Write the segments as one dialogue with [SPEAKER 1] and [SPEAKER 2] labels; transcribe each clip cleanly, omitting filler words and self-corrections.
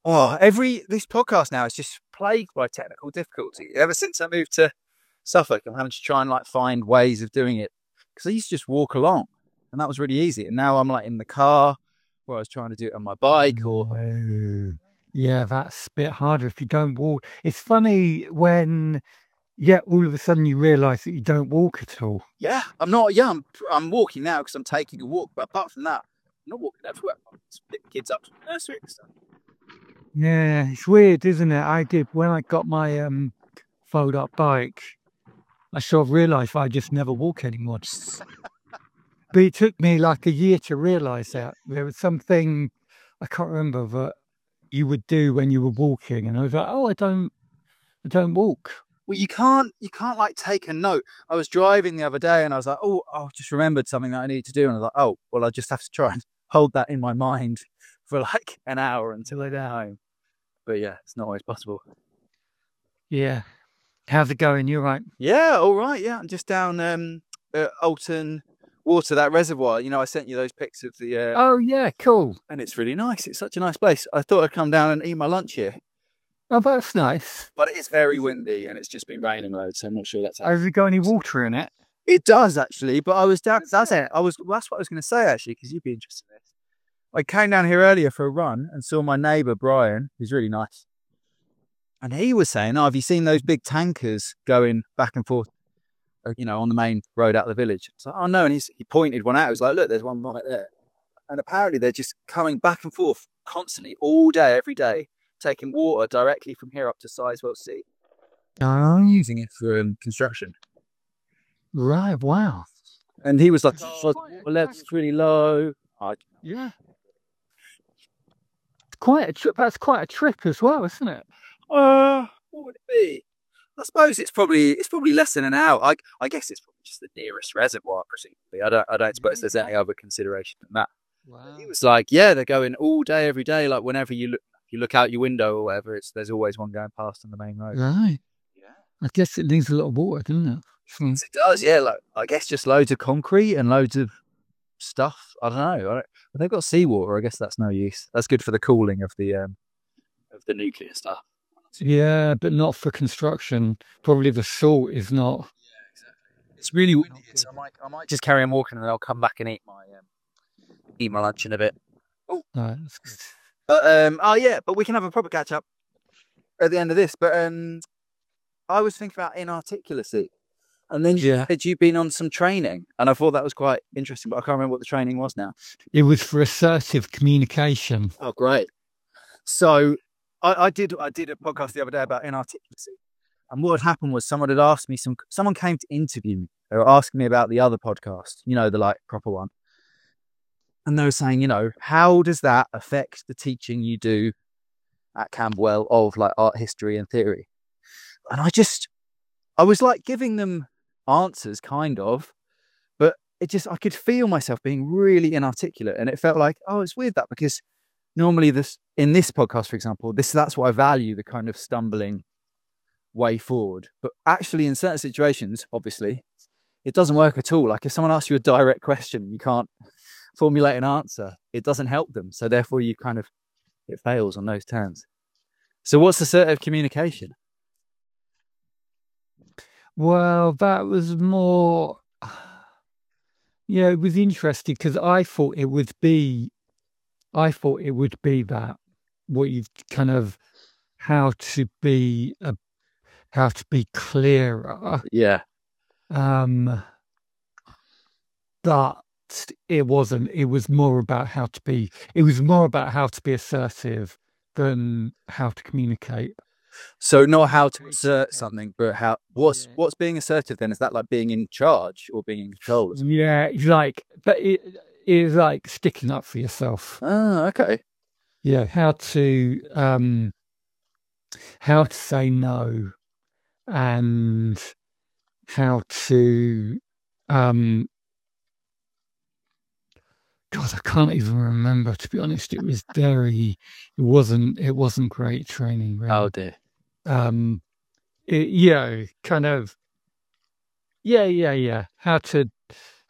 [SPEAKER 1] This podcast now is just plagued by technical difficulty. Ever since I moved to Suffolk, I'm having to try and find ways of doing it, because I used to just walk along, and that was really easy. And now I'm in the car, where I was trying to do it on my bike or.
[SPEAKER 2] Yeah, that's a bit harder if you don't walk. It's funny when, all of a sudden you realise that you don't walk at all.
[SPEAKER 1] Yeah, I'm I'm walking now because I'm taking a walk, but apart from that, I'm not walking everywhere. I'm just picking kids up to the nursery and stuff.
[SPEAKER 2] Yeah, it's weird, isn't it? I did when I got my fold-up bike. I sort of realised I just never walk anymore. But it took me like a year to realise that there was something I can't remember that you would do when you were walking, and I was like, oh, I don't walk.
[SPEAKER 1] Well, you can't take a note. I was driving the other day and I was like, oh, I just remembered something that I need to do, and I was like, oh, well, I just have to try and hold that in my mind for an hour until I get home. But yeah, it's not always possible.
[SPEAKER 2] Yeah. How's it going? You right?
[SPEAKER 1] Yeah, all right. Yeah, I'm just down Alton Water, that reservoir. I sent you those pics of the.
[SPEAKER 2] Oh yeah, cool.
[SPEAKER 1] And it's really nice. It's such a nice place. I thought I'd come down and eat my lunch here.
[SPEAKER 2] Oh, that's nice.
[SPEAKER 1] But it's very windy and it's just been raining loads, so I'm not sure that's.
[SPEAKER 2] Has it got any water in it?
[SPEAKER 1] It does actually, but I was down. That's what I was going to say actually, because you'd be interested in this. I came down here earlier for a run and saw my neighbour Brian, who's really nice, and he was saying, "Oh, have you seen those big tankers going back and forth, on the main road out of the village?" So, "Oh no," and he pointed one out. He was like, "Look, there's one right there," and apparently they're just coming back and forth constantly all day, every day, taking water directly from here up to Sizewell C. I'm using it for construction.
[SPEAKER 2] Right, wow.
[SPEAKER 1] And he was like, well, that's really low.
[SPEAKER 2] Yeah. Quite a trip. That's quite a trip as well, isn't it?
[SPEAKER 1] What would it be? I suppose it's probably less than an hour. I guess it's probably just the nearest reservoir, presumably. I don't suppose there's any other consideration than that. Wow. He was like, yeah, they're going all day, every day. Like whenever you look out your window or whatever, there's always one going past on the main road.
[SPEAKER 2] Right. Yeah. I guess it needs a lot of water, doesn't it?
[SPEAKER 1] It does, yeah. I guess just loads of concrete and loads of stuff. I don't know. But they've got seawater. I guess that's no use. That's good for the cooling of the nuclear stuff.
[SPEAKER 2] Yeah, but not for construction. Probably the salt is not.
[SPEAKER 1] Yeah, exactly. It's really windy, so I might just carry on walking, and then I'll come back and eat my lunch in a bit. Oh,
[SPEAKER 2] right, that's good.
[SPEAKER 1] But we can have a proper catch up at the end of this. But I was thinking about inarticulacy. And then you said you've been on some training, and I thought that was quite interesting, but I can't remember what the training was now.
[SPEAKER 2] It was for assertive communication.
[SPEAKER 1] Oh, great. So I did a podcast the other day about inarticulacy, and what had happened was someone had asked me someone came to interview me. They were asking me about the other podcast, the proper one. And they were saying, how does that affect the teaching you do at Camberwell of art history and theory? And I was giving them answers, kind of, but I could feel myself being really inarticulate, and it felt like, oh, it's weird that, because normally in this podcast, for example, that's what I value, the kind of stumbling way forward. But actually, in certain situations, obviously, it doesn't work at all. Like if someone asks you a direct question, you can't formulate an answer. It doesn't help them, so therefore it fails on those terms. So, what's assertive communication?
[SPEAKER 2] Well, that was more, it was interesting because I thought it would be that what you've kind of how to be clearer.
[SPEAKER 1] Yeah.
[SPEAKER 2] But it wasn't. It was more about how to be assertive than how to communicate.
[SPEAKER 1] So not how to assert something, but what's being assertive then? Is that like being in charge or being in control?
[SPEAKER 2] Yeah, but it is like sticking up for yourself.
[SPEAKER 1] Oh, okay.
[SPEAKER 2] Yeah, how to say no, and how to God, I can't even remember, to be honest. It wasn't great training, really.
[SPEAKER 1] Oh dear.
[SPEAKER 2] How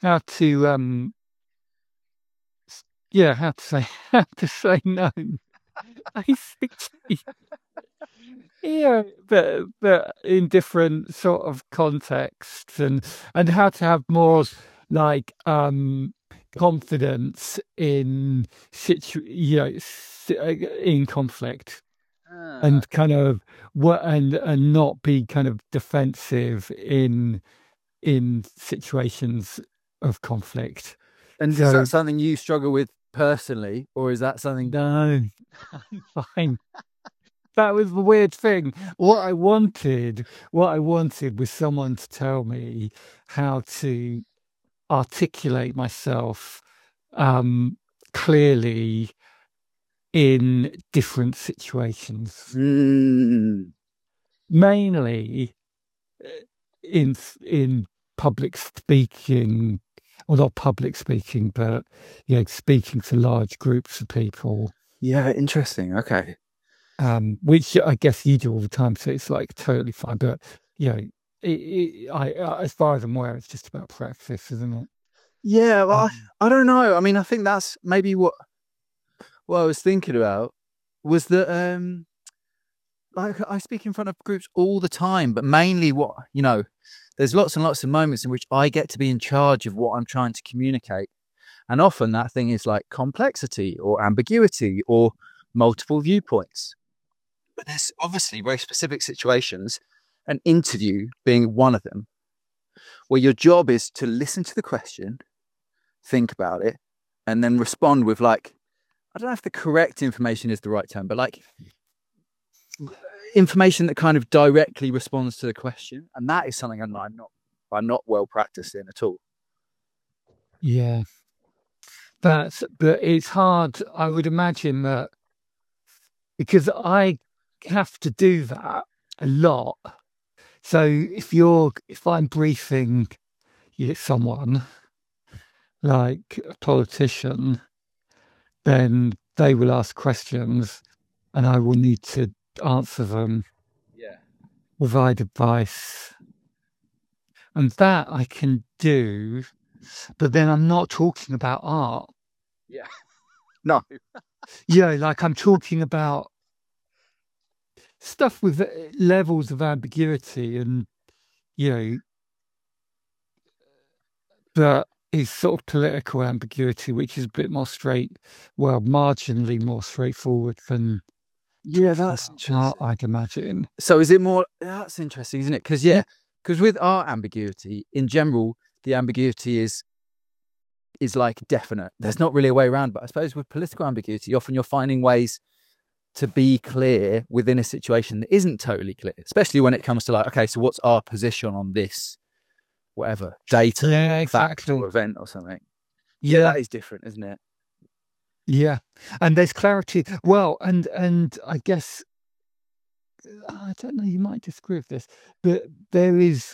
[SPEAKER 2] to say no. basically, yeah, but in different sort of contexts, and how to have more like confidence in in conflict, and kind of what and not be kind of defensive in situations of conflict.
[SPEAKER 1] And is that something you struggle with personally, or is that something?
[SPEAKER 2] No, I'm fine. That was the weird thing. What I wanted was someone to tell me how to articulate myself clearly in different situations. Mainly in public speaking, or not public speaking, but speaking to large groups of people.
[SPEAKER 1] Yeah, interesting. Okay.
[SPEAKER 2] Which I guess you do all the time, so it's like totally fine. But as far as I'm aware, it's just about practice, isn't it?
[SPEAKER 1] Yeah, well, I don't know. I mean, I think that's maybe what I was thinking about was that like I speak in front of groups all the time, but mainly there's lots and lots of moments in which I get to be in charge of what I'm trying to communicate, and often that thing is like complexity or ambiguity or multiple viewpoints. But there's obviously very specific situations, an interview being one of them, where your job is to listen to the question, think about it, and then respond with I don't know if the correct information is the right term, but information that kind of directly responds to the question. And that is something I'm not well practiced in at all.
[SPEAKER 2] Yeah. But it's hard, I would imagine, that because I have to do that a lot. So if I'm briefing someone, like a politician, then they will ask questions and I will need to answer them, provide advice. And that I can do, but then I'm not talking about art.
[SPEAKER 1] Yeah. No.
[SPEAKER 2] Like I'm talking about stuff with levels of ambiguity and, but it's sort of political ambiguity, which is a bit more marginally more straightforward than
[SPEAKER 1] that's interesting.
[SPEAKER 2] I'd imagine.
[SPEAKER 1] So is it more, that's interesting, isn't it? Because with art ambiguity, in general, the ambiguity is like definite. There's not really a way around, but I suppose with political ambiguity, often you're finding ways to be clear within a situation that isn't totally clear, especially when it comes to okay, so what's our position on this, whatever, data, fact or event or something. Yeah, that is different, isn't it?
[SPEAKER 2] Yeah, and there's clarity. Well, and I guess, I don't know, you might disagree with this, but there is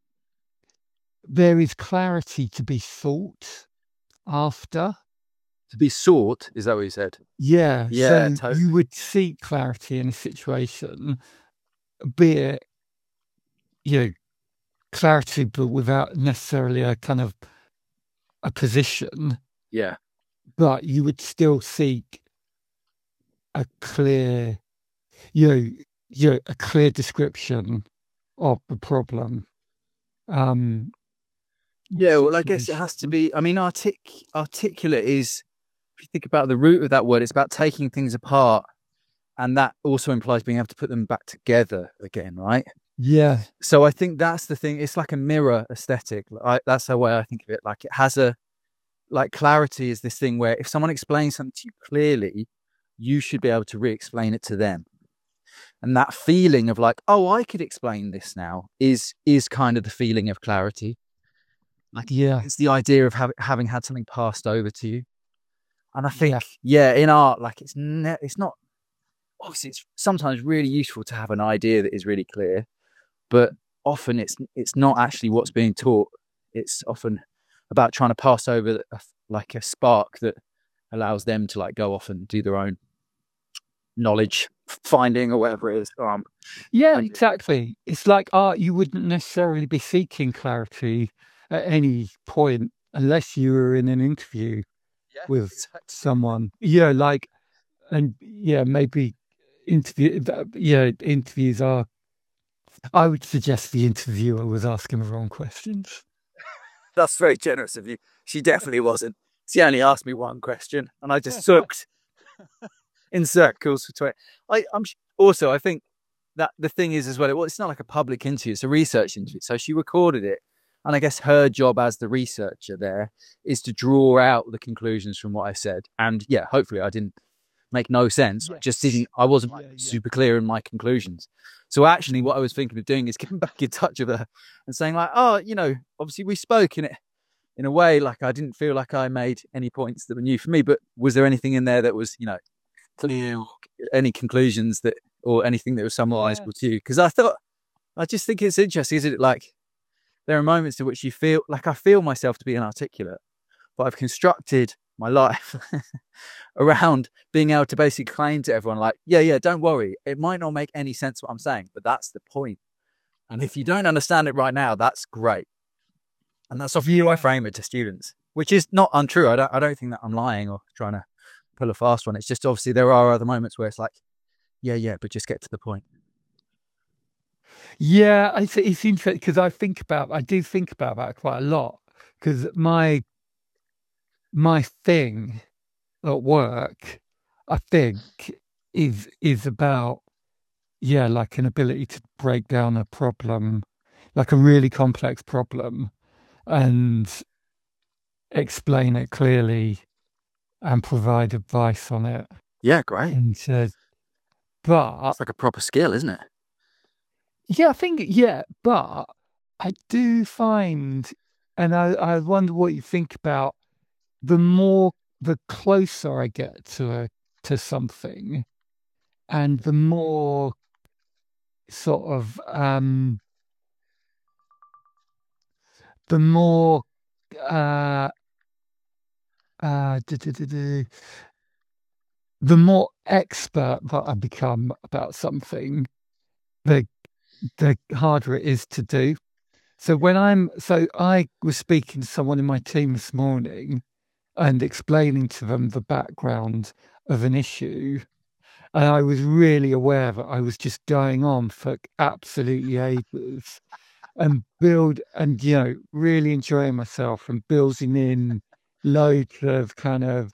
[SPEAKER 2] clarity to be sought after.
[SPEAKER 1] To be sought, is that what you said?
[SPEAKER 2] Yeah.
[SPEAKER 1] Yeah,
[SPEAKER 2] so
[SPEAKER 1] totally.
[SPEAKER 2] You would seek clarity in a situation, be it, clarity, but without necessarily a kind of a position.
[SPEAKER 1] Yeah.
[SPEAKER 2] But you would still seek a clear, a clear description of the problem.
[SPEAKER 1] Yeah, well, I guess it has to be. I mean, articulate is, if you think about the root of that word, it's about taking things apart, and that also implies being able to put them back together again, right?
[SPEAKER 2] Yeah.
[SPEAKER 1] So I think that's the thing. It's like a mirror aesthetic. That's the way I think of it. Like it has clarity is this thing where if someone explains something to you clearly, you should be able to re-explain it to them. And that feeling of I could explain this now is kind of the feeling of clarity. It's the idea of having had something passed over to you. And I think, in art, it's not, obviously it's sometimes really useful to have an idea that is really clear, but often it's not actually what's being taught. It's often about trying to pass over a spark that allows them to go off and do their own knowledge finding or whatever it is.
[SPEAKER 2] Exactly. It's like art, you wouldn't necessarily be seeking clarity at any point unless you were in an interview with someone. and yeah, maybe interviews are. I would suggest the interviewer was asking the wrong questions.
[SPEAKER 1] That's very generous of you. She definitely wasn't. She only asked me one question, and I just sucked in circles for 20. I think that the thing is as well, it's not like a public interview, it's a research interview. So she recorded it. And I guess her job as the researcher there is to draw out the conclusions from what I said. And yeah, hopefully I didn't make no sense. Yes. I wasn't super clear in my conclusions. So actually what I was thinking of doing is getting back in touch with her and saying like, oh, obviously we spoke in a way, like I didn't feel like I made any points that were new for me, but was there anything in there that was, clear, any conclusions or anything that was summarizable to you? Because I just think it's interesting, isn't it? Like, there are moments in which you feel like I feel myself to be inarticulate, but I've constructed my life around being able to basically claim to everyone like, yeah, don't worry. It might not make any sense what I'm saying, but that's the point. And if you don't understand it right now, that's great. And that's how I frame it to students, which is not untrue. I don't think that I'm lying or trying to pull a fast one. It's just obviously there are other moments where it's like, yeah, but just get to the point.
[SPEAKER 2] Yeah, it's interesting because I do think about that quite a lot, because my thing at work, I think, is about like an ability to break down a problem, like a really complex problem, and explain it clearly and provide advice on it.
[SPEAKER 1] Yeah, great.
[SPEAKER 2] And but
[SPEAKER 1] it's like a proper skill, isn't it?
[SPEAKER 2] Yeah, I think, but I do find, and I wonder what you think about, the closer I get to something, and the more sort of, the more, the more expert that I become about something, the harder it is to do. So I was speaking to someone in my team this morning and explaining to them the background of an issue. And I was really aware that I was just going on for absolutely ages and really enjoying myself and building in loads of kind of,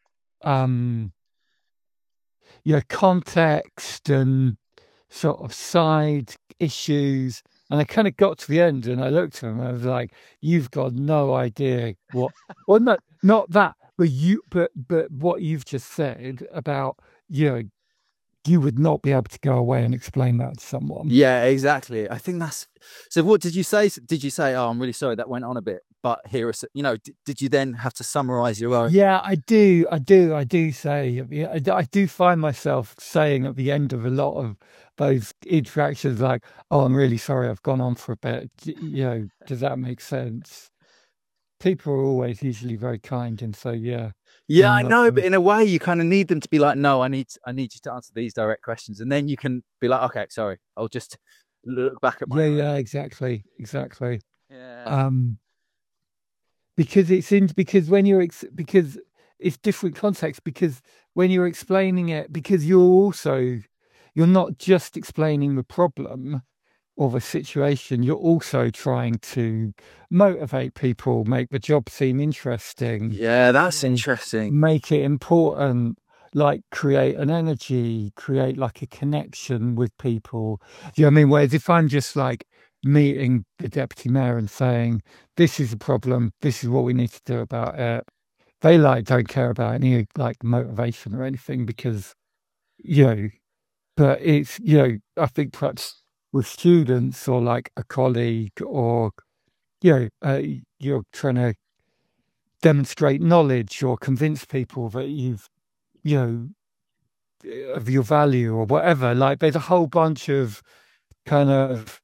[SPEAKER 2] context and sort of side issues. And I kind of got to the end and I looked at him and I was like, you've got no idea what, well, not that, but what you've just said about, you would not be able to go away and explain that to someone.
[SPEAKER 1] Yeah, exactly. I think that's, so what did you say? Did you say, oh, I'm really sorry that went on a bit, but here is, did you then have to summarize your own?
[SPEAKER 2] Yeah, I do say, I do find myself saying at the end of a lot of those interactions, like, oh, I'm really sorry I've gone on for a bit. Does that make sense? People are always usually very kind. And so, yeah.
[SPEAKER 1] Yeah, I know, but in a way you kind of need them to be like, no, I need you to answer these direct questions. And then you can be like, okay, sorry, I'll just look back at my...
[SPEAKER 2] Yeah, exactly.
[SPEAKER 1] Yeah.
[SPEAKER 2] Because it's different context, because when you're explaining it, because you're not just explaining the problem or the situation, you're also trying to motivate people, make the job seem interesting.
[SPEAKER 1] Yeah, that's interesting.
[SPEAKER 2] Make it important, like create an energy, create like a connection with people. Do you know what I mean? Whereas if I'm just like meeting the deputy mayor and saying, this is a problem, this is what we need to do about it, they don't care about any like motivation or anything, because, but it's, I think perhaps with students or like a colleague or, you're trying to demonstrate knowledge or convince people that of your value or whatever. Like there's a whole bunch of kind of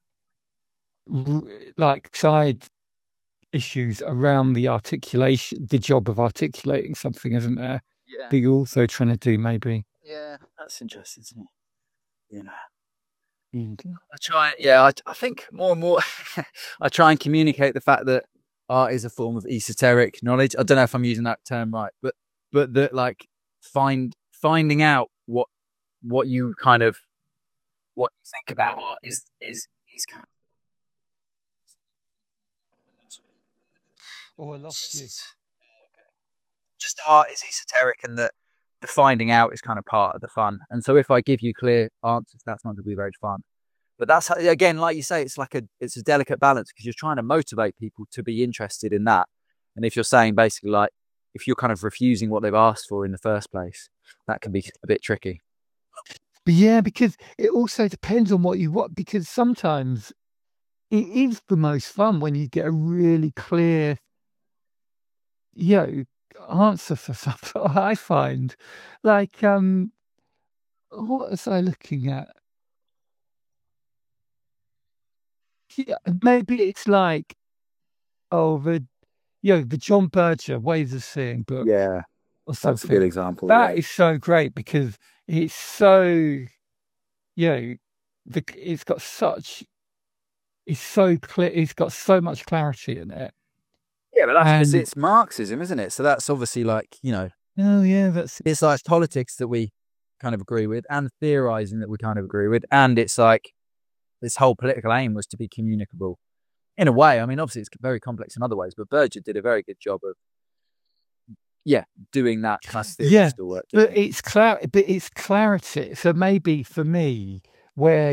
[SPEAKER 2] like side issues around the job of articulating something, isn't there?
[SPEAKER 1] Yeah.
[SPEAKER 2] That you're also trying to do, maybe.
[SPEAKER 1] Yeah, that's interesting, isn't it? I think more and more I try and communicate the fact that art is a form of esoteric knowledge. I don't know if I'm using that term right, but that like find finding out what you kind of what you think about art is kind of
[SPEAKER 2] Oh, I lost you.
[SPEAKER 1] just art is esoteric, and that the finding out is kind of part of the fun. And so if I give you clear answers, that's not going to be very fun. But that's again, like you say, it's a delicate balance, because you're trying to motivate people to be interested in that. And if you're saying basically like, if you're kind of refusing what they've asked for in the first place, that can be a bit tricky.
[SPEAKER 2] But yeah, because it also depends on what you want, because sometimes it is the most fun when you get a really clear, answer for something. I find, like, what was I looking at? Yeah, maybe it's like, the John Berger Ways of Seeing book.
[SPEAKER 1] Yeah,
[SPEAKER 2] or
[SPEAKER 1] that's a
[SPEAKER 2] something.
[SPEAKER 1] good example.
[SPEAKER 2] That is so great, because it's so, it's got such, it's so clear, it's got so much clarity in it.
[SPEAKER 1] Yeah, but that's it's Marxism, isn't it? So that's obviously like,
[SPEAKER 2] oh yeah,
[SPEAKER 1] it's like politics that we kind of agree with, and theorizing that we kind of agree with, and it's like this whole political aim was to be communicable in a way. I mean, obviously it's very complex in other ways, but Berger did a very good job of doing that kind of theoretical work.
[SPEAKER 2] But it's clarity. So maybe for me, where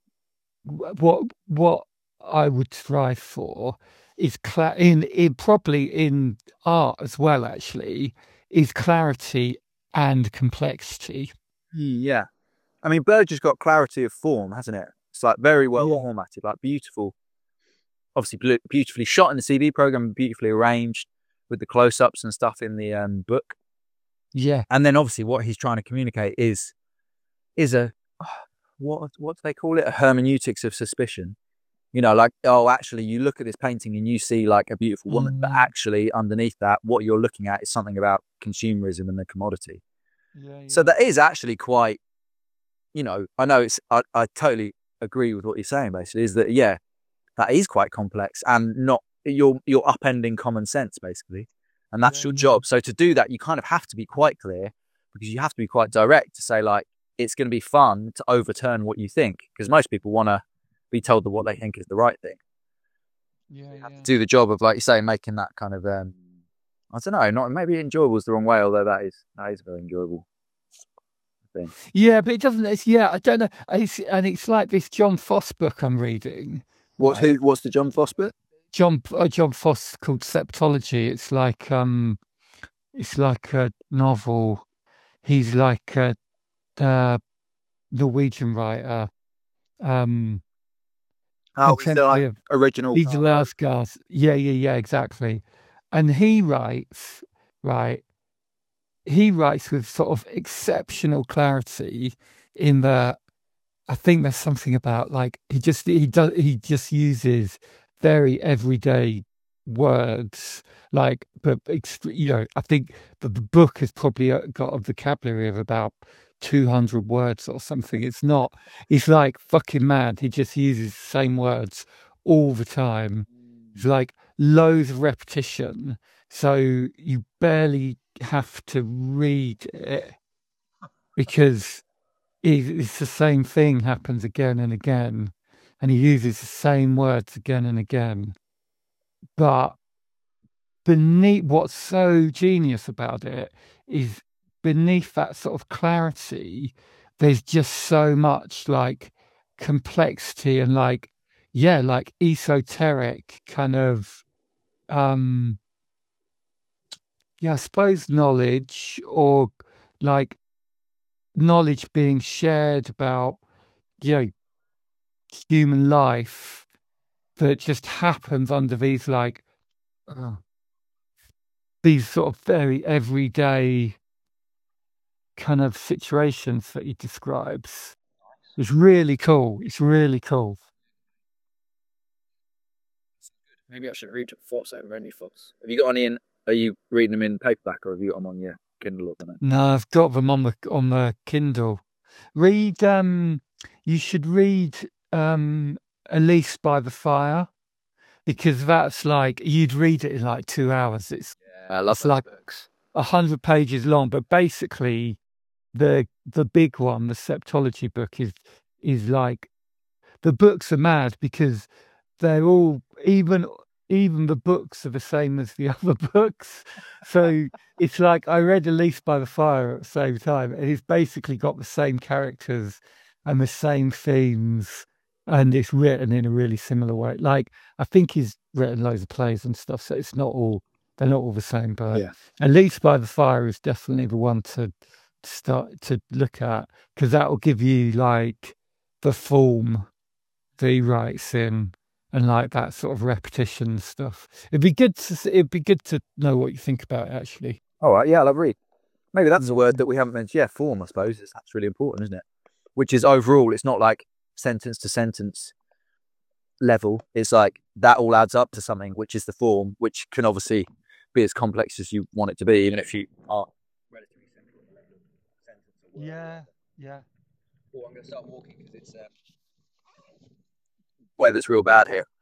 [SPEAKER 2] what I would strive for is probably in art as well, actually, is clarity and complexity.
[SPEAKER 1] Yeah. I mean, Berger's got clarity of form, hasn't it? It's like very well formatted, like beautiful, obviously beautifully shot in the CV program, beautifully arranged with the close-ups and stuff in the book.
[SPEAKER 2] Yeah.
[SPEAKER 1] And then obviously what he's trying to communicate is a, what do they call it? A hermeneutics of suspicion. Like, actually you look at this painting and you see like a beautiful woman, but actually underneath that, what you're looking at is something about consumerism and the commodity. Yeah. So that is actually quite, I know I totally agree with what you're saying, basically, is that, that is quite complex and not, you're upending common sense, basically. And that's your job. So to do that, you kind of have to be quite clear, because you have to be quite direct to say, like, it's going to be fun to overturn what you think, because most people want to be told that what they think is the right thing. You have to do the job of, like you say, making that kind of, I don't know, not maybe enjoyable is the wrong way, although that is very enjoyable thing.
[SPEAKER 2] Yeah, but it doesn't. I don't know. It's like this John Foss book I'm reading.
[SPEAKER 1] What's the John Foss book?
[SPEAKER 2] John Foss, called Septology. It's like a novel. He's like a Norwegian writer.
[SPEAKER 1] The original.
[SPEAKER 2] These last guys. Yeah, exactly. And he writes with sort of exceptional clarity, in that I think there's something about, like, he just uses very everyday words, like, but I think that the book has probably got a vocabulary of about 200 words or something. It's like fucking mad. He just uses the same words all the time. It's like loads of repetition, so you barely have to read it, because it's the same thing happens again and again, and he uses the same words again and again. But beneath, what's so genius about it is, beneath that sort of clarity, there's just so much like complexity and like esoteric kind of, I suppose knowledge, or like knowledge being shared about, human life, that just happens under these these sort of very everyday kind of situations that he describes. It's really cool.
[SPEAKER 1] Maybe I should read Foss over any Foss. Have you got any are you reading them in paperback, or have you got them on your Kindle or something?
[SPEAKER 2] No, I've got them on the Kindle. You should read Elise by the Fire, because that's like, you'd read it in like 2 hours. I love like books. 100 pages long, but basically the big one, the septology book, is like the books are mad because they're all even the books are the same as the other books. So it's like I read A Leaf by the Fire at the same time, and it's basically got the same characters and the same themes, and it's written in a really similar way. Like I think he's written loads of plays and stuff, so it's not all they're not all the same. But
[SPEAKER 1] Yeah.
[SPEAKER 2] A Leaf by the Fire is definitely the one to start to look at because that will give you like the form that he writes in and like that sort of repetition stuff. It'd be good to know what you think about it, actually.
[SPEAKER 1] All right, yeah, I'll have a read. Maybe that's a word that we haven't mentioned. Yeah, form, I suppose. That's really important, isn't it? Which is overall, it's not like sentence to sentence level. It's like that all adds up to something, which is the form, which can obviously be as complex as you want it to be, even if you are relatively simple on the level of sentence or word.
[SPEAKER 2] Yeah.
[SPEAKER 1] Oh, I'm going to start walking because it's weather's real bad here.